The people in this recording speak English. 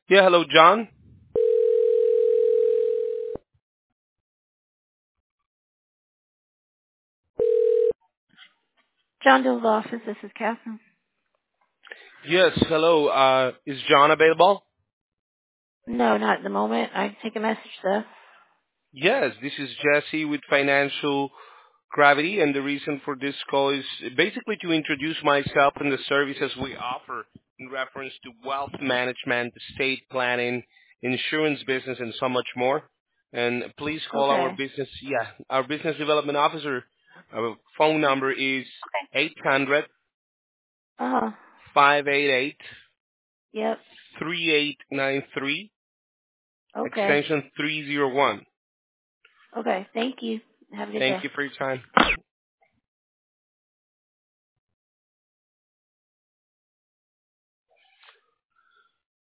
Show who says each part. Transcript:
Speaker 1: Yeah, hello, John.
Speaker 2: John Doe's office. This is Catherine.
Speaker 1: Yes, hello. Is John available?
Speaker 2: No, not at the moment. I can take a message though.
Speaker 1: Yes, this is Jesse with Financial Gravity, and the reason for this call is basically to introduce myself and the services we offer in reference to wealth management, estate planning, insurance business, and so much more. And please call our
Speaker 2: Okay.
Speaker 1: business, our business development officer. Our phone number is 800
Speaker 2: Uh huh.
Speaker 1: 588
Speaker 2: Yep.
Speaker 1: 3893.
Speaker 2: Okay.
Speaker 1: Extension 301.
Speaker 2: Okay. Thank you. Have a good
Speaker 1: Thank
Speaker 2: day.
Speaker 1: you for your time.